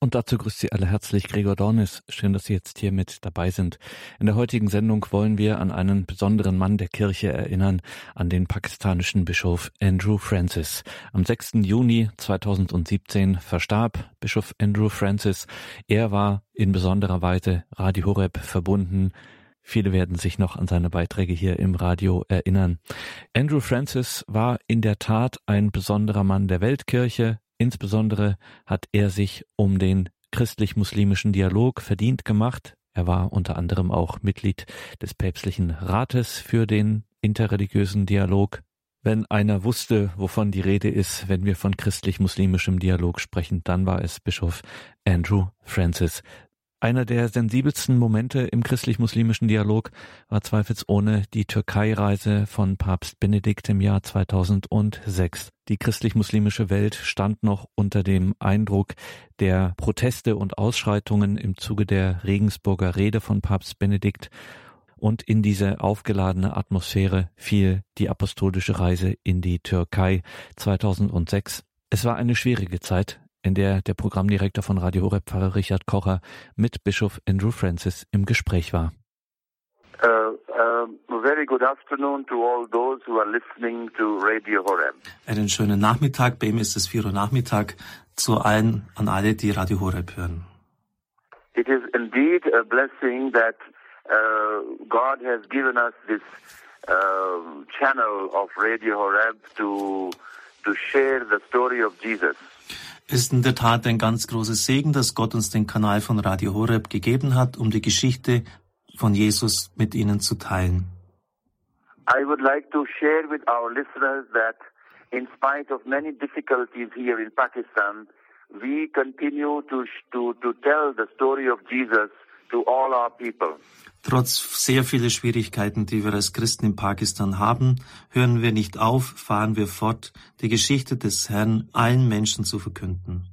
Und dazu grüßt Sie alle herzlich Gregor Dornis. Schön, dass Sie jetzt hier mit dabei sind. In der heutigen Sendung wollen wir an einen besonderen Mann der Kirche erinnern, an den pakistanischen Bischof Andrew Francis. Am 6. Juni 2017 verstarb Bischof Andrew Francis. Er war in besonderer Weise Radio Horeb verbunden. Viele werden sich noch an seine Beiträge hier im Radio erinnern. Andrew Francis war in der Tat ein besonderer Mann der Weltkirche. Insbesondere hat er sich um den christlich-muslimischen Dialog verdient gemacht. Er war unter anderem auch Mitglied des päpstlichen Rates für den interreligiösen Dialog. Wenn einer wusste, wovon die Rede ist, wenn wir von christlich-muslimischem Dialog sprechen, dann war es Bischof Andrew Francis. Einer der sensibelsten Momente im christlich-muslimischen Dialog war zweifelsohne die Türkei-Reise von Papst Benedikt im Jahr 2006. Die christlich-muslimische Welt stand noch unter dem Eindruck der Proteste und Ausschreitungen im Zuge der Regensburger Rede von Papst Benedikt. Und in diese aufgeladene Atmosphäre fiel die apostolische Reise in die Türkei 2006. Es war eine schwierige Zeit, in der der Programmdirektor von Radio Horeb, Pfarrer Richard Kocher, mit Bischof Andrew Francis im Gespräch war. Very good afternoon to all those who are listening to Radio Horeb. Einen schönen Nachmittag, bei ihm ist es 4 Uhr Nachmittag, an alle, die Radio Horeb hören. It is indeed a blessing that God has given us this channel of Radio Horeb to share the story of Jesus. Es ist in der Tat ein ganz großes Segen, dass Gott uns den Kanal von Radio Horeb gegeben hat, um die Geschichte von Jesus mit Ihnen zu teilen. I would like to share with our listeners that in spite of many difficulties here in Pakistan, we continue to tell the story of Jesus to all our people. Trotz sehr vieler Schwierigkeiten, die wir als Christen in Pakistan haben, hören wir nicht auf, fahren wir fort, die Geschichte des Herrn allen Menschen zu verkünden.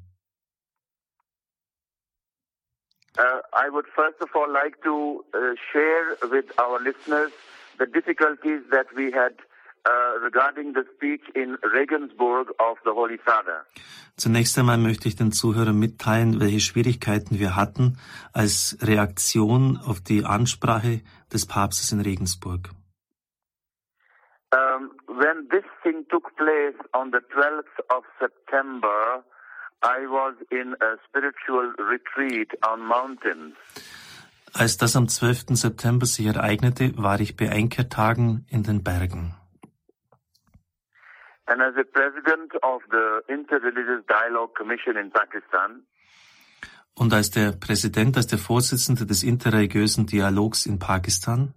I would first of all like to share with our listeners the difficulties that we had regarding the speech in Regensburg of the Holy Father. Zunächst einmal möchte ich den Zuhörern mitteilen, welche Schwierigkeiten wir hatten als Reaktion auf die Ansprache des Papstes in Regensburg. When this thing took place on the 12th of September, I was in a spiritual retreat on mountains. Als das am 12. September sich ereignete, war ich bei Einkehrtagen in den Bergen. And as a president of the Interreligious Dialogue Commission in Pakistan, und als der Vorsitzende des interreligiösen Dialogs in Pakistan,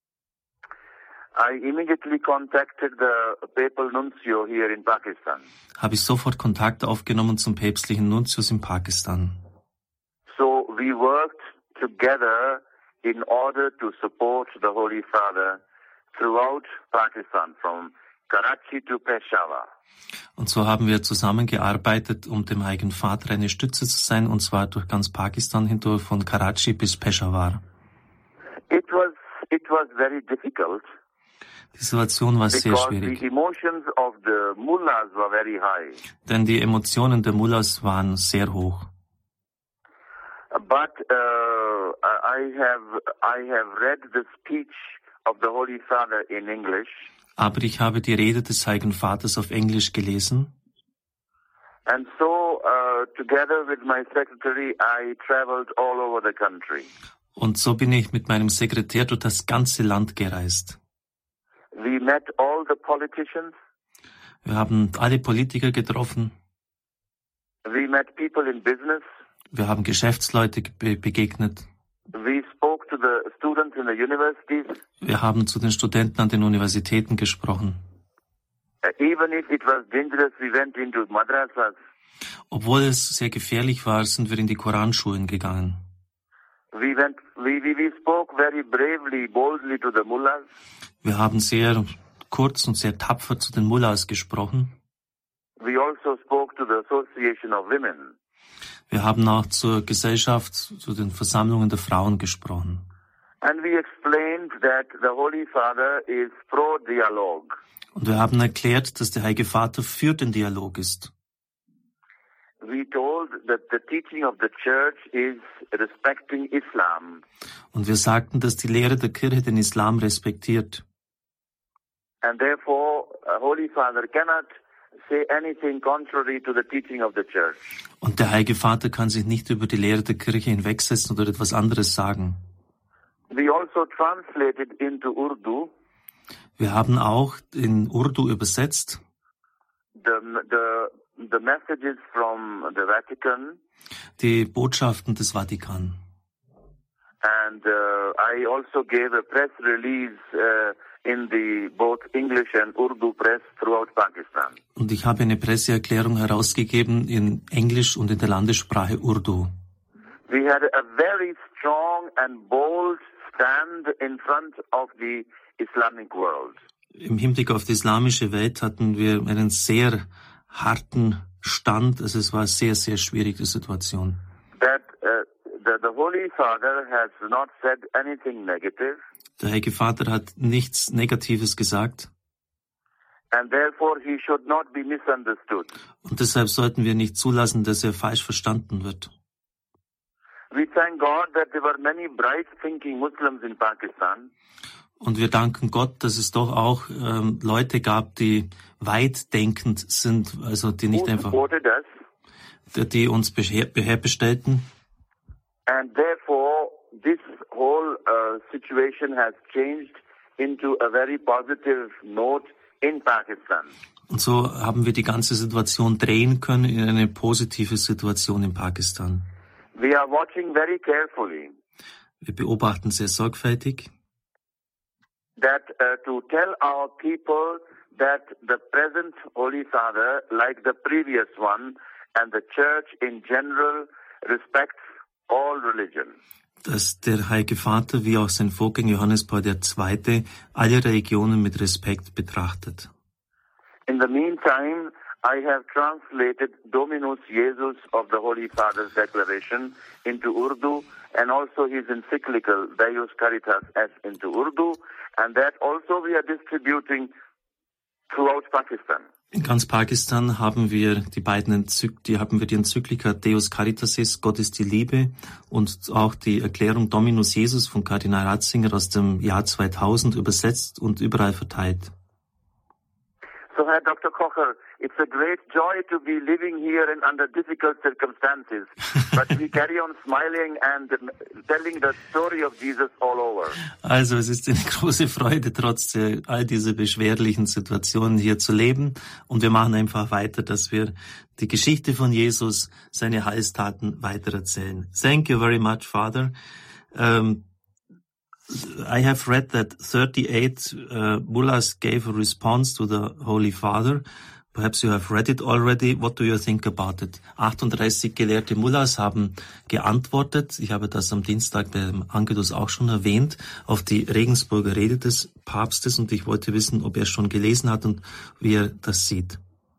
I immediately contacted the papal nuncio here in Pakistan. Habe ich sofort Kontakt aufgenommen zum päpstlichen Nuntius in Pakistan. So we worked together in order to support the Holy Father throughout Pakistan, from Karachi to Peshawar. Und so haben wir zusammengearbeitet, um dem Heiligen Vater eine Stütze zu sein, und zwar durch ganz Pakistan hindurch, von Karachi bis Peshawar. It was very difficult. Die Situation war sehr schwierig. The emotions of the mullahs were very high. Denn die Emotionen der Mullahs waren sehr hoch. But I have read the speech of the Holy Father in English. Aber ich habe die Rede des Heiligen Vaters auf Englisch gelesen. And so, together with my secretary, I traveled all over the country. Und so bin ich mit meinem Sekretär durch das ganze Land gereist. We met all the politicians. Wir haben alle Politiker getroffen. We met people in business. Wir haben Geschäftsleute begegnet. We spoke to the students in the universities. Wir haben zu den Studenten an den Universitäten gesprochen. Even if it was dangerous, we went into madrasas. Obwohl es sehr gefährlich war, sind wir in die Koranschulen gegangen. We spoke very bravely, boldly to the mullahs. Wir haben sehr kurz und sehr tapfer zu den Mullahs gesprochen. We also spoke to the Association of Women. Wir haben auch zur Gesellschaft, zu den Versammlungen der Frauen gesprochen. And we explained that the Holy Father is pro-dialogue. Und wir haben erklärt, dass der Heilige Vater für den Dialog ist. we told that the teaching of the church is respecting Islam. Und wir sagten, dass die Lehre der Kirche den Islam respektiert. And therefore, Holy Father cannot say anything contrary to the teaching of the church. Und der Heilige Vater kann sich nicht über die Lehre der Kirche hinwegsetzen oder etwas anderes sagen. We also translated into Urdu Wir haben auch in Urdu übersetzt the messages from the Vatican, die Botschaften des Vatikan. and I also gave a press release in the both English and Urdu press throughout Pakistan. Und ich habe eine Presseerklärung herausgegeben in Englisch und in der Landessprache Urdu. We had a very strong and bold stand in front of the Islamic world. Im Hinblick auf die islamische Welt hatten wir einen sehr harten Stand. Also es war sehr, sehr schwierig, die Situation. That the Holy Father has not said anything negative, Der Heilige Vater hat nichts Negatives gesagt. and therefore he should not be misunderstood. Und deshalb sollten wir nicht zulassen, dass er falsch verstanden wird. We thank God that there were many bright-thinking Muslims in Pakistan, Und wir danken Gott, dass es doch auch Leute gab, die weitdenkend sind, also die who nicht einfach, supported us, die uns bestellten. and therefore this whole situation has changed into a very positive note in Pakistan. Und so haben wir die ganze Situation drehen können in eine positive Situation in Pakistan. We are watching very carefully Wir beobachten sehr sorgfältig, that to tell our people that the present Holy Father, like the previous one, and the Church in general, respects all religion. dass der Heilige Vater wie auch sein Vorgänger Johannes Paul II. Alle Religionen mit Respekt betrachtet. In the meantime, I have translated Dominus Jesus of the Holy Father's declaration into Urdu, and also his encyclical Deus Caritas S into Urdu, and that also we are distributing throughout Pakistan. In ganz Pakistan haben wir die Enzyklika Deus Caritas, Gott ist die Liebe, und auch die Erklärung Dominus Jesus von Kardinal Ratzinger aus dem Jahr 2000 übersetzt und überall verteilt. So, Herr Dr. Kocher, it's a great joy to be living here in under difficult circumstances, but we carry on smiling and telling the story of Jesus all over. Also es ist eine große Freude, trotz all dieser beschwerlichen Situationen hier zu leben, und wir machen einfach weiter, dass wir die Geschichte von Jesus, seine Heilstaten weitererzählen. Thank you very much, Father. I have read that 38 mullahs gave a response to the Holy Father. Perhaps you have read it already. What do you think about it? 38 gelehrte Mullahs haben geantwortet. Ich habe das am Dienstag beim Angelus auch schon erwähnt, auf die Regensburger Rede des Papstes, und ich wollte wissen, ob er es schon gelesen hat und wie er das sieht.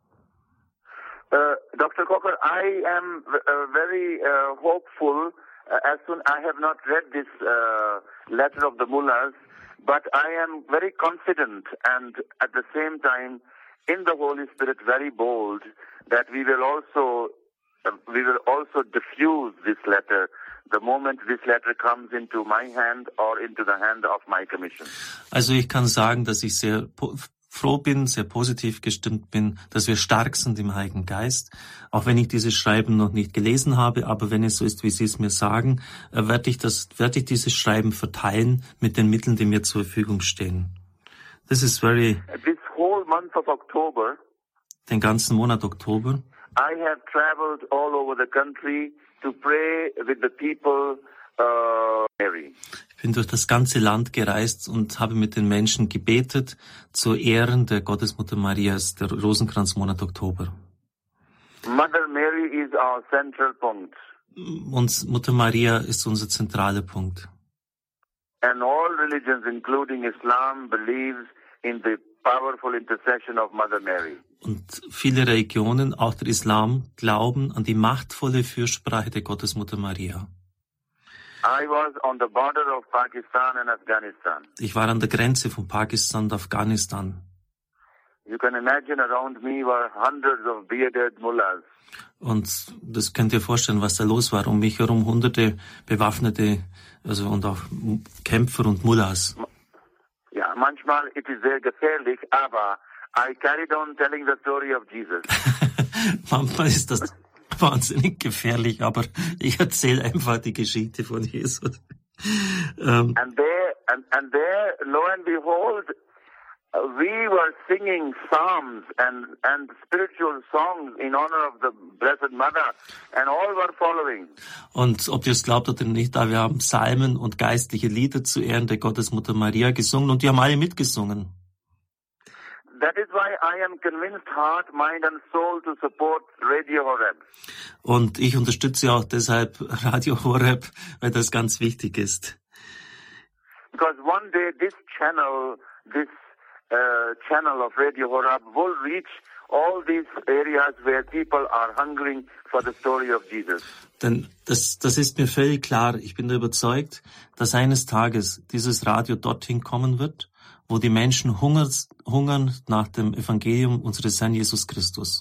Dr. Kocher, I am very hopeful. As soon I have not read this letter of the mullahs, but I am very confident and at the same time in the Holy Spirit very bold that we will also diffuse this letter the moment this letter comes into my hand or into the hand of my commission. Also ich kann sagen, dass ich sehr froh bin, sehr positiv gestimmt bin, dass wir stark sind im Heiligen Geist, auch wenn ich dieses Schreiben noch nicht gelesen habe, aber wenn es so ist, wie Sie es mir sagen, werde ich dieses Schreiben verteilen mit den Mitteln, die mir zur Verfügung stehen. This whole month of October, den ganzen Monat Oktober, I have traveled all over the country to pray with the people, Mary. Ich bin durch das ganze Land gereist und habe mit den Menschen gebetet zu Ehren der Gottesmutter Marias, der Rosenkranzmonat Oktober. Mother Mary is our central point. Und Mutter Maria ist unser zentraler Punkt. And all religions, including Islam, believes in the powerful intercession of Mother Mary. Und viele Religionen, auch der Islam, glauben an die machtvolle Fürsprache der Gottesmutter Maria. I was on the border of Pakistan and Afghanistan. Ich war an der Grenze von Pakistan und Afghanistan. You can imagine around me were hundreds of bearded mullahs. Und das könnt ihr vorstellen, was da los war. Um mich herum hunderte bewaffnete, also und auch Kämpfer und Mullahs. Ja, manchmal it is sehr gefährlich, aber I carried on telling the story of Jesus. Manchmal ist das wahnsinnig gefährlich, aber ich erzähle einfach die Geschichte von Jesus. And there, lo and behold, we were singing psalms and spiritual songs in honor of the Blessed Mother, and all were following. Und ob ihr es glaubt oder nicht, da wir haben Psalmen und geistliche Lieder zu Ehren der Gottesmutter Maria gesungen und die haben alle mitgesungen. That is why I am convinced heart, mind and soul to support Radio Horeb. Und ich unterstütze auch deshalb Radio Horeb, weil das ganz wichtig ist. Because one day this channel of Radio Horeb will reach all these areas where people are hungering for the story of Jesus. Denn das ist mir völlig klar. Ich bin überzeugt, dass eines Tages dieses Radio dorthin kommen wird, wo die Menschen hungern nach dem Evangelium unseres Herrn Jesus Christus.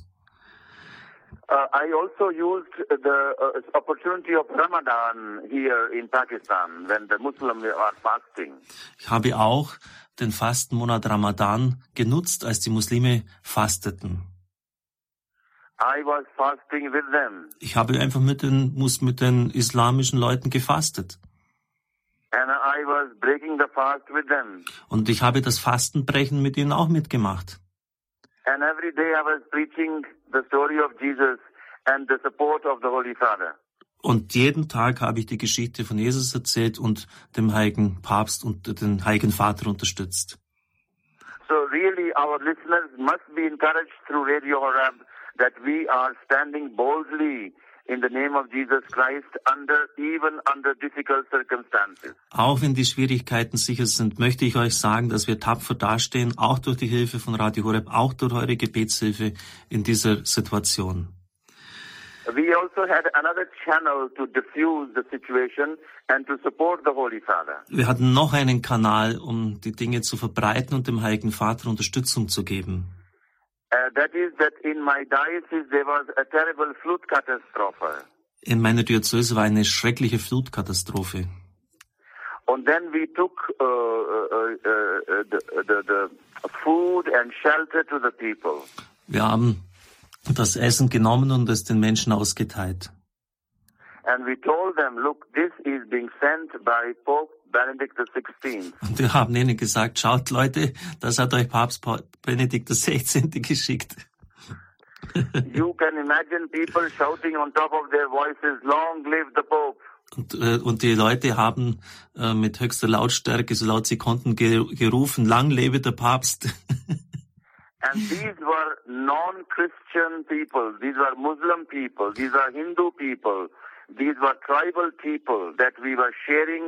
I also used the opportunity of Ramadan here in Pakistan when the Muslims are fasting. Ich habe auch den Fastenmonat Ramadan genutzt, als die Muslime fasteten. I was fasting with them. Ich habe einfach mit den islamischen Leuten gefastet. And I was breaking the fast with them. Und ich habe das Fastenbrechen mit ihnen auch mitgemacht. And every day I was preaching the story of Jesus and the support of the Holy Father. Und jeden Tag habe ich die Geschichte von Jesus erzählt und dem heiligen Papst und den heiligen Vater unterstützt. So really our listeners must be encouraged through Radio Horeb that we are standing boldly in the name of Jesus Christ even under difficult circumstances. Auch wenn die Schwierigkeiten sicher sind, möchte ich euch sagen, dass wir tapfer dastehen, auch durch die Hilfe von Radio Horeb, auch durch eure Gebetshilfe in dieser Situation. We also had another channel to diffuse the situation and to support the Holy Father. Wir hatten noch einen Kanal, um die Dinge zu verbreiten und dem heiligen Vater Unterstützung zu geben. That is that in my diocese there was a terrible flood catastrophe. In meiner Diözese war eine schreckliche Flutkatastrophe. And then we took the food and shelter to the people. Wir haben das Essen genommen und es den Menschen ausgeteilt. And we told them, look, this is being sent by Pope Benedict XVI. Und wir haben ihnen gesagt, schaut Leute, das hat euch Papst Benedikt XVI. Geschickt. You can imagine people shouting on top of their voices, long live the Pope. Und die Leute haben mit höchster Lautstärke, so laut sie konnten, gerufen, lang lebe der Papst. And these were non-Christian people, these were Muslim people, these are Hindu people, these were tribal people that we were sharing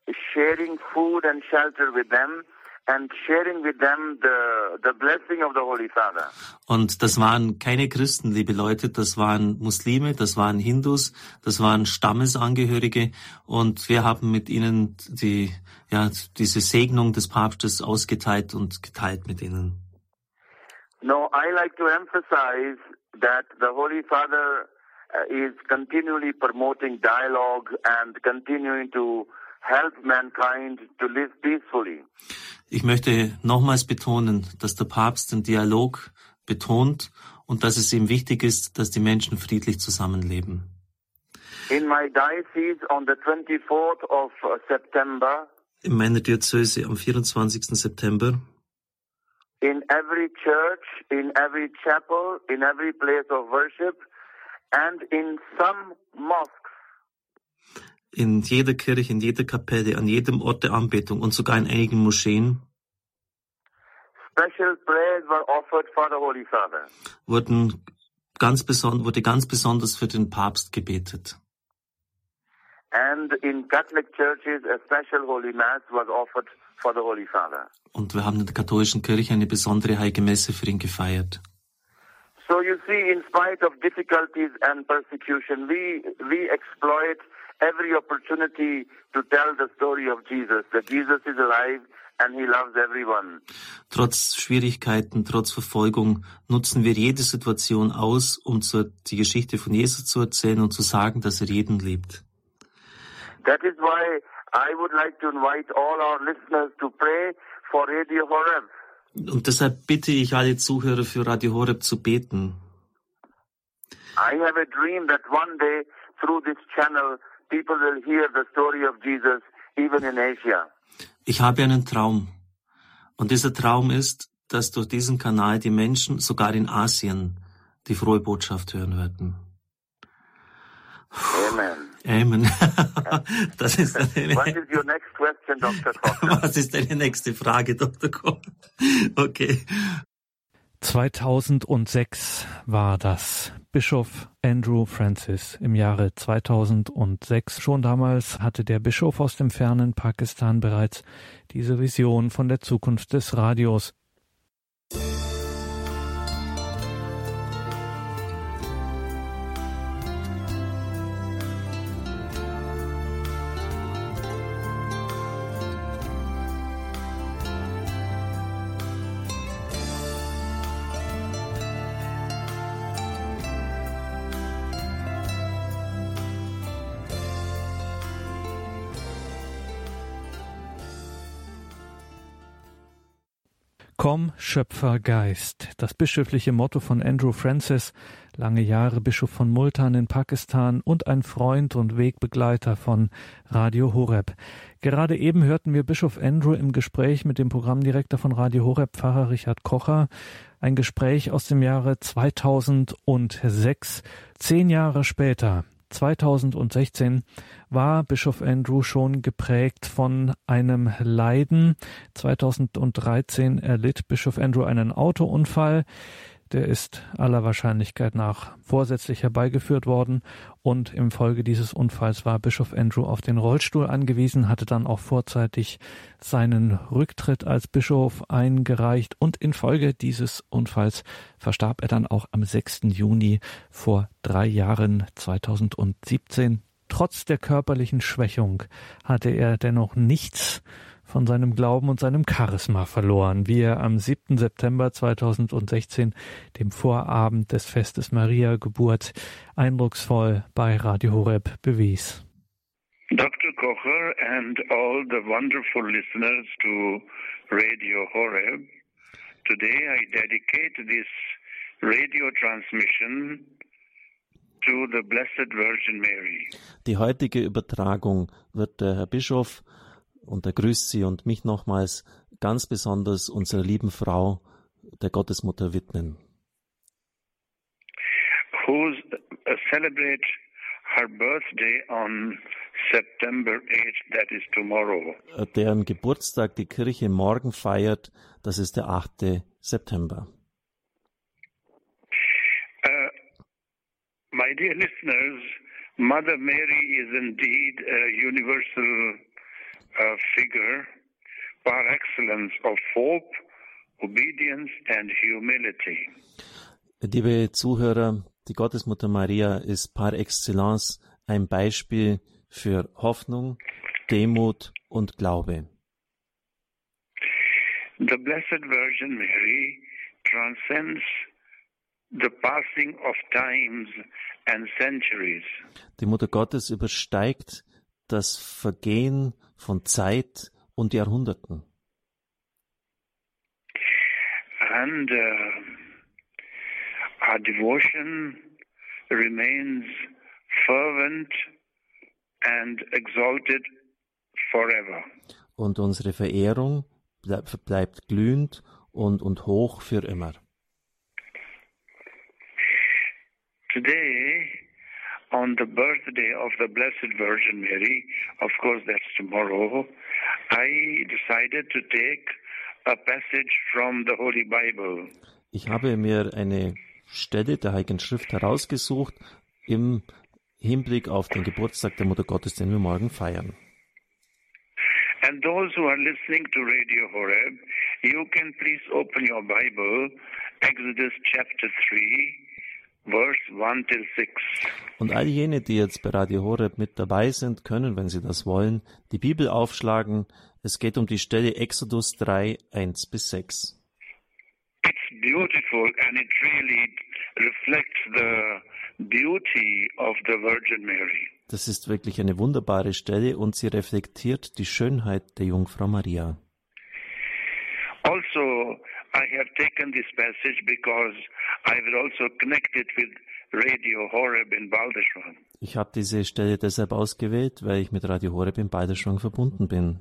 food and shelter with them and sharing with them the blessing of the Holy Father. Und das waren keine Christen, liebe Leute, das waren Muslime, das waren Hindus, das waren Stammesangehörige und wir haben mit ihnen diese Segnung des Papstes ausgeteilt und geteilt mit ihnen. No, I like to emphasize that the Holy Father is continually promoting dialogue and continuing to help mankind to live peacefully. Ich möchte nochmals betonen, dass der Papst den Dialog betont und dass es ihm wichtig ist, dass die Menschen friedlich zusammenleben. In my diocese on the 24th of September, in meiner Diözese am 24. September, in every church, in every chapel, in every place of worship, and in some mosques. In jeder Kirche, in jeder Kapelle, an jedem Ort der Anbetung und sogar in einigen Moscheen special prayers were offered for the Holy Father. Wurde ganz besonders für den Papst gebetet. And in Catholic churches, a special Holy Mass was offered for the Holy Father. Und wir haben in der katholischen Kirche eine besondere Heilige Messe für ihn gefeiert. So you see, in spite of difficulties and persecution, we exploit every opportunity to tell the story of Jesus, that Jesus is alive and He loves everyone. Trotz Schwierigkeiten, trotz Verfolgung nutzen wir jede Situation aus, um die Geschichte von Jesus zu erzählen und zu sagen, dass er jeden liebt. That is why I would like to invite all our listeners to pray for Radio Horeb. Und deshalb bitte ich alle Zuhörer für Radio Horeb zu beten. I have a dream that one day through this channel people will hear the story of Jesus even in Asia. Ich habe einen Traum. Und dieser Traum ist, dass durch diesen Kanal die Menschen sogar in Asien die frohe Botschaft hören werden. Amen. Amen. Das ist What is your next question, Dr. Koch? Was ist deine nächste Frage, Dr. Koch? Okay. 2006 war das. Bischof Andrew Francis im Jahre 2006. Schon damals hatte der Bischof aus dem fernen Pakistan bereits diese Vision von der Zukunft des Radios. Komm, Schöpfergeist, das bischöfliche Motto von Andrew Francis, lange Jahre Bischof von Multan in Pakistan und ein Freund und Wegbegleiter von Radio Horeb. Gerade eben hörten wir Bischof Andrew im Gespräch mit dem Programmdirektor von Radio Horeb, Pfarrer Richard Kocher, ein Gespräch aus dem Jahre 2006, 10 Jahre später. 2016 war Bischof Andrew schon geprägt von einem Leiden. 2013 erlitt Bischof Andrew einen Autounfall. Der ist aller Wahrscheinlichkeit nach vorsätzlich herbeigeführt worden und im Folge dieses Unfalls war Bischof Andrew auf den Rollstuhl angewiesen, hatte dann auch vorzeitig seinen Rücktritt als Bischof eingereicht und infolge dieses Unfalls verstarb er dann auch am 6. Juni vor 3 Jahren 2017. Trotz der körperlichen Schwächung hatte er dennoch nichts von seinem Glauben und seinem Charisma verloren, wie er am 7. September 2016, dem Vorabend des Festes Maria Geburt, eindrucksvoll bei Radio Horeb bewies. Dr. Kocher and all the wonderful listeners to Radio Horeb, today I dedicate this radio transmission to the Blessed Virgin Mary. Die heutige Übertragung wird der Herr Bischof, und er grüßt Sie und mich nochmals, ganz besonders unserer lieben Frau, der Gottesmutter, widmen. Who celebrate her birthday on September 8th, that is tomorrow. Deren Geburtstag die Kirche morgen feiert, das ist der 8. September. My dear listeners, Mother Mary is indeed a universal figure par excellence of hope, obedience and humility. Liebe Zuhörer, die Gottesmutter Maria ist par excellence ein Beispiel für Hoffnung, Demut und Glaube. The Blessed Virgin Mary transcends the passing of times and centuries. Die Mutter Gottes übersteigt das Vergehen von Zeit und Jahrhunderten. And our devotion remains fervent and exalted forever. Und unsere Verehrung bleibt glühend und hoch für immer. Today, on the birthday of the Blessed Virgin Mary, of course that's tomorrow, I decided to take a passage from the Holy Bible. Ich habe mir eine Stelle der Heiligen Schrift herausgesucht im Hinblick auf den Geburtstag der Mutter Gottes, den wir morgen feiern. And those who are listening to Radio Horeb, you can please open your Bible, Exodus chapter 3, Verse 1 till 6. Und all jene, die jetzt bei Radio Horeb mit dabei sind, können, wenn sie das wollen, die Bibel aufschlagen, Es geht um die Stelle Exodus 3, 1-6. It's beautiful and it really reflects the beauty of the Virgin Mary. Das ist wirklich eine wunderbare Stelle und sie reflektiert die Schönheit der Jungfrau Maria. Also, I have taken this passage because I will also connect it with Radio Horeb in Balderschwang. Ich habe diese Stelle deshalb ausgewählt, weil ich mit Radio Horeb in Balderschwang verbunden bin.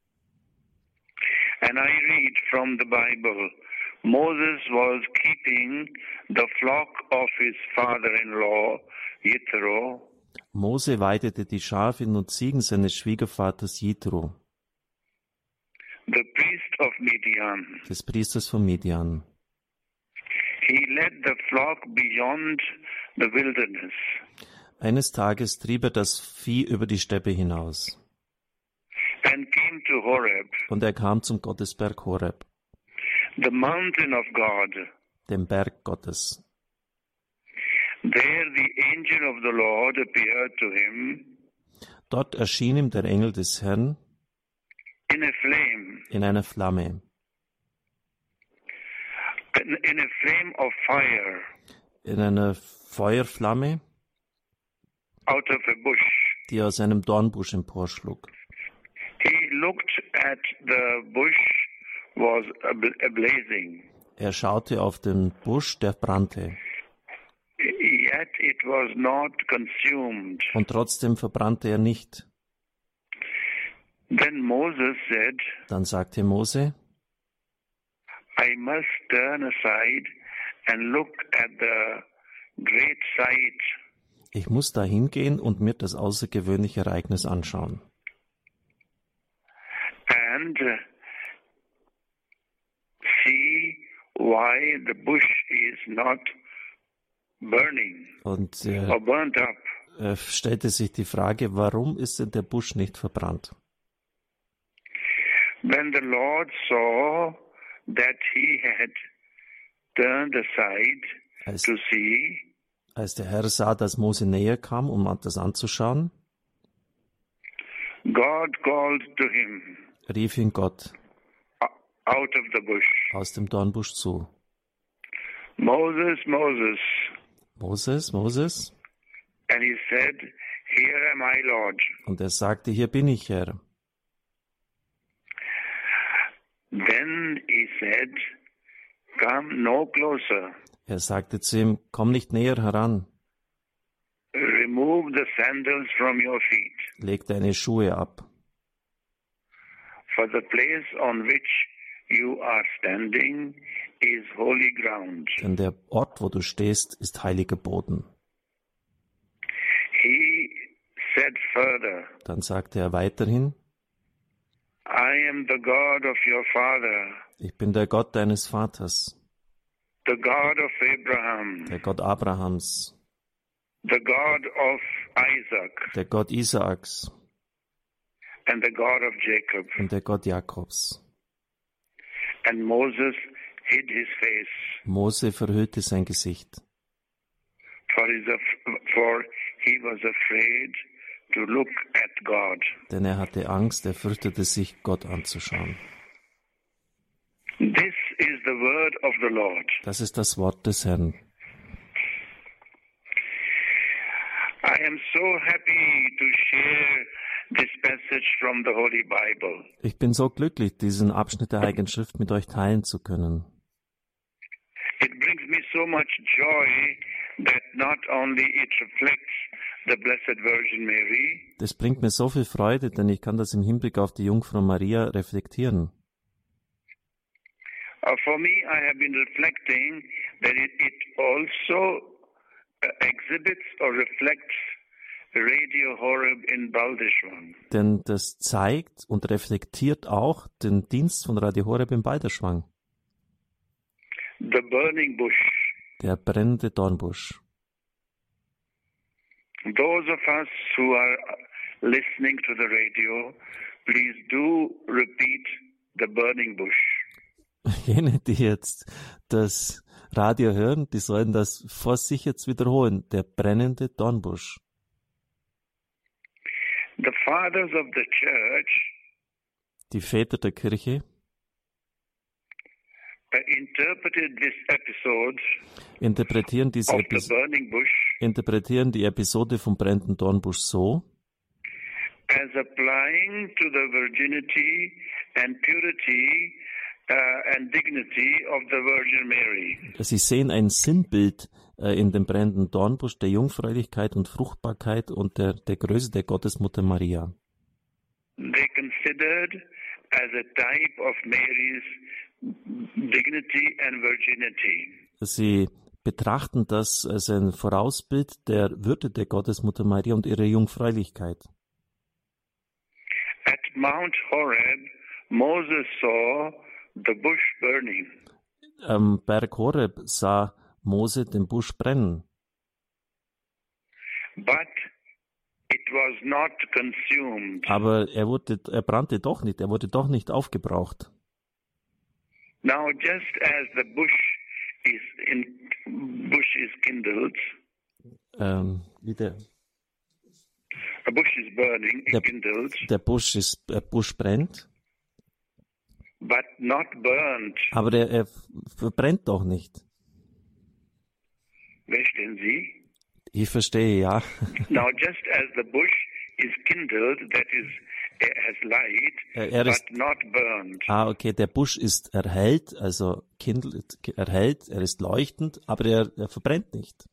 And I read from the Bible, Moses was keeping the flock of his father-in-law, Jethro. Mose weidete die Schafe und Ziegen seines Schwiegervaters Jethro, the priest of Midian. des Priesters von Midian. He led the flock beyond the wilderness. Eines Tages trieb er das Vieh über die Steppe hinaus, And came to Horeb, und er kam zum Gottesberg Horeb, the mountain of God. dem Berg Gottes. There the angel of the Lord appeared to him Dort erschien ihm der Engel des Herrn in a flame, in einer Flamme, in a flame of fire in einer Feuerflamme, out of a bush. die aus einem Dornbusch emporschlug. He looked at the bush was blazing, Er schaute auf den Busch, der brannte, yet it was not consumed. und trotzdem verbrannte er nicht. Then Moses said, Dann sagte Mose, I must turn aside and look at the great sight. ich muss da hingehen und mir das außergewöhnliche Ereignis anschauen And see why the bush is not burning und or burnt up. stellte sich die Frage, warum ist denn der Busch nicht verbrannt? When the Lord saw that he had turned aside Als, to see, als der Herr sah, dass Mose näher kam, um das anzuschauen, God called to him rief ihn Gott out of the bush, aus dem Dornbusch zu. Moses, Moses. Moses, Moses? And he said, Here am I, Lord. Und er sagte, hier bin ich, Herr. Then he said, Come no closer. Er sagte zu ihm, komm nicht näher heran, Remove the sandals from your feet, leg deine Schuhe ab, for the place on which you are standing is holy ground. denn der Ort, wo du stehst, ist heiliger Boden. He said further, Dann sagte er weiterhin, I am the God of your father, ich bin der Gott deines Vaters, the God of Abraham, der Gott Abrahams, the God of Isaac, der Gott Isaaks and the God of Jacob. und der Gott Jakobs. And Moses hid his face, Mose verhüllte sein Gesicht, for he was afraid to look at God. denn er hatte Angst, er fürchtete sich, Gott anzuschauen. This is the word of the Lord. Das ist das Wort des Herrn. I am so happy to share this passage from the Holy Bible. Ich bin so glücklich, diesen Abschnitt der Heiligen Schrift mit euch teilen zu können. It brings me so much joy that not only it reflects the Blessed Virgin Mary, Das bringt mir so viel Freude, denn ich kann das im Hinblick auf die Jungfrau Maria reflektieren. for me I have been reflecting that it also exhibits or reflects Radio Horeb in Balderschwang. Denn das zeigt und reflektiert auch den Dienst von Radio Horeb in Balderschwang. The burning bush. Der brennende Dornbusch. Those of us who are listening to the radio, please do repeat the burning bush. Jene, die jetzt das Radio hören, die sollen das vor sich jetzt wiederholen. Der brennende die Väter der Kirche interpreted this episode interpretieren die Episode vom brennenden Dornbusch so, as applying to the virginity and purity and dignity of the Virgin Mary. Sie sehen ein Sinnbild in dem brennenden Dornbusch der Jungfräulichkeit und Fruchtbarkeit und der Größe der Gottesmutter Maria. They considered as a type of Mary's dignity and virginity. Sie betrachten das als ein Vorausbild der Würde der Gottesmutter Maria und ihrer Jungfräulichkeit. At Mount Horeb, Moses saw the bush burning. Am Berg Horeb sah Mose den Busch brennen. But it was not consumed. Aber er brannte doch nicht, er wurde doch nicht aufgebraucht. Now, just as the bush is kindled, A bush is burning, kindled. Der Busch brennt. But not burnt. Aber er verbrennt doch nicht. Verstehen Sie? Ich verstehe, ja. Now, just as the bush is kindled, that is, has light, but not burnt. Okay, der Busch ist erhellt, also erhellt, er ist leuchtend, aber er verbrennt nicht.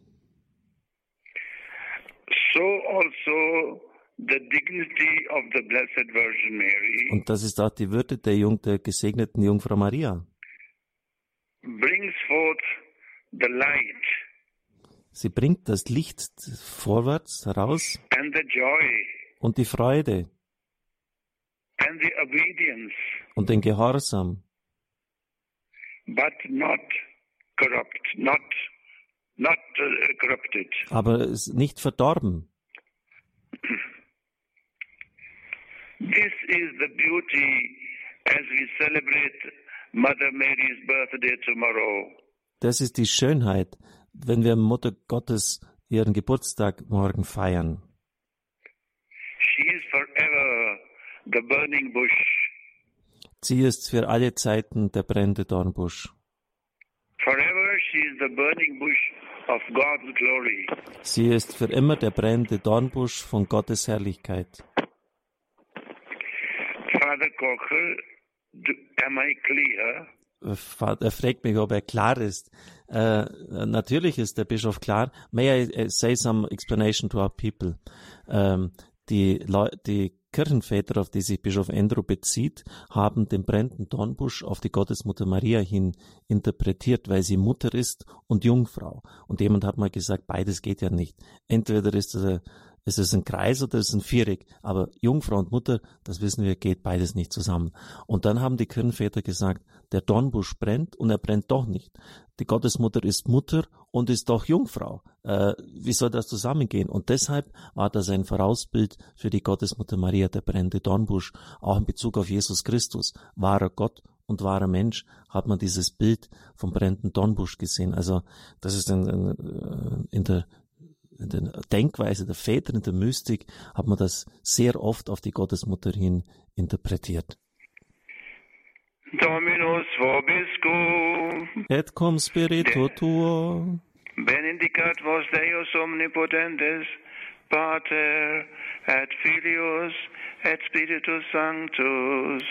So also the dignity of the Blessed Virgin Mary. Und das ist auch die Würde der gesegneten Jungfrau Maria. Brings forth the light. Sie bringt das Licht vorwärts heraus. And the joy. Und die Freude. And the obedience. Und den Gehorsam. But not corrupt, not corrupted. Aber es ist nicht verdorben. This is the beauty as we celebrate Mother Mary's birthday tomorrow. Das ist die Schönheit, wenn wir Mutter Gottes ihren Geburtstag morgen feiern. She is forever the burning bush. Sie ist für alle Zeiten der brennende Dornbusch. Forever she is the burning bush of God's glory. Sie ist für immer der brennende Dornbusch von Gottes Herrlichkeit. Father Kocher, am I clear? Er fragt mich, ob er klar ist. Natürlich ist der Bischof klar. May I say some explanation to our people? Die Kirchenväter, auf die sich Bischof Andrew bezieht, haben den brennenden Dornbusch auf die Gottesmutter Maria hin interpretiert, weil sie Mutter ist und Jungfrau. Und jemand hat mal gesagt, beides geht ja nicht. Entweder ist es ein Kreis oder ist es ein Viereck. Aber Jungfrau und Mutter, das wissen wir, geht beides nicht zusammen. Und dann haben die Kirchenväter gesagt, der Dornbusch brennt und er brennt doch nicht. Die Gottesmutter ist Mutter und ist doch Jungfrau. Wie soll das zusammengehen? Und deshalb war das ein Vorausbild für die Gottesmutter Maria, der brennende Dornbusch. Auch in Bezug auf Jesus Christus, wahrer Gott und wahrer Mensch, hat man dieses Bild vom brennenden Dornbusch gesehen. Also das ist in der Denkweise der Väter, in der Mystik, hat man das sehr oft auf die Gottesmutter hin interpretiert. Dominus vobiscum. Et cum spiritu tuo. Benedicat vos Deus omnipotentes, Pater, et Filius, et Spiritus Sanctus.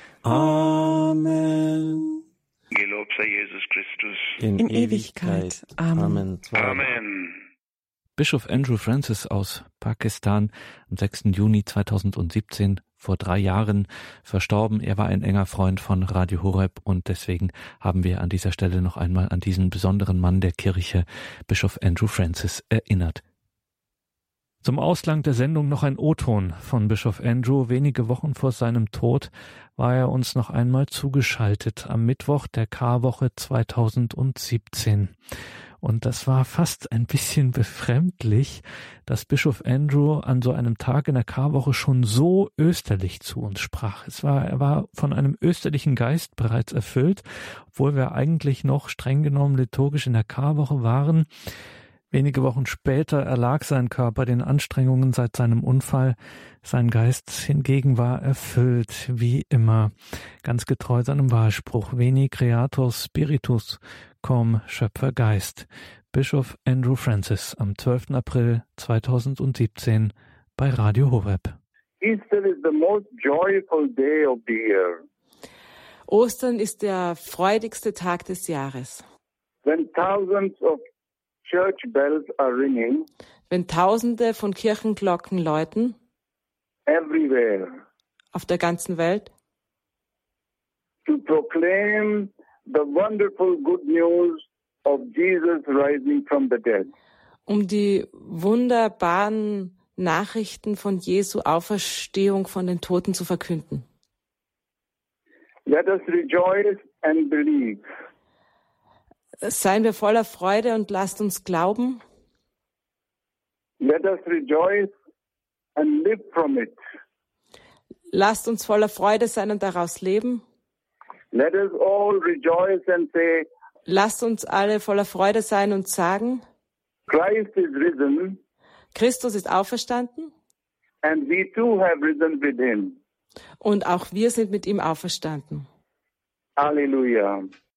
Amen. Gelobt sei Jesus Christus. In Ewigkeit. Amen. Amen. Bischof Andrew Francis aus Pakistan am 6. Juni 2017, vor 3 Jahren, verstorben. Er war ein enger Freund von Radio Horeb und deswegen haben wir an dieser Stelle noch einmal an diesen besonderen Mann der Kirche, Bischof Andrew Francis, erinnert. Zum Ausklang der Sendung noch ein O-Ton von Bischof Andrew. Wenige Wochen vor seinem Tod war er uns noch einmal zugeschaltet am Mittwoch der Karwoche 2017. Und das war fast ein bisschen befremdlich, dass Bischof Andrew an so einem Tag in der Karwoche schon so österlich zu uns sprach. Er war von einem österlichen Geist bereits erfüllt, obwohl wir eigentlich noch streng genommen liturgisch in der Karwoche waren. Wenige Wochen später erlag sein Körper den Anstrengungen seit seinem Unfall. Sein Geist hingegen war erfüllt, wie immer, ganz getreu seinem Wahlspruch Veni Creator Spiritus, komm, Schöpfergeist. Bischof Andrew Francis am 12. April 2017 bei Radio Horeb. Easter is the most joyful day of the year. Ostern ist der freudigste Tag des Jahres. When thousands of church bells are ringing, wenn Tausende von Kirchenglocken läuten, everywhere, auf der ganzen Welt, to proclaim the wonderful good news of Jesus rising from the dead. Um die wunderbaren Nachrichten von Jesu Auferstehung von den Toten zu verkünden. Let us rejoice and believe. Seien wir voller Freude und lasst uns glauben. Let us rejoice and live from it. Lasst uns voller Freude sein und daraus leben. Let us all rejoice and say, lasst uns alle voller Freude sein und sagen, Christ is risen, Christus ist auferstanden, and we too have risen with him. Und auch wir sind mit ihm auferstanden. Halleluja.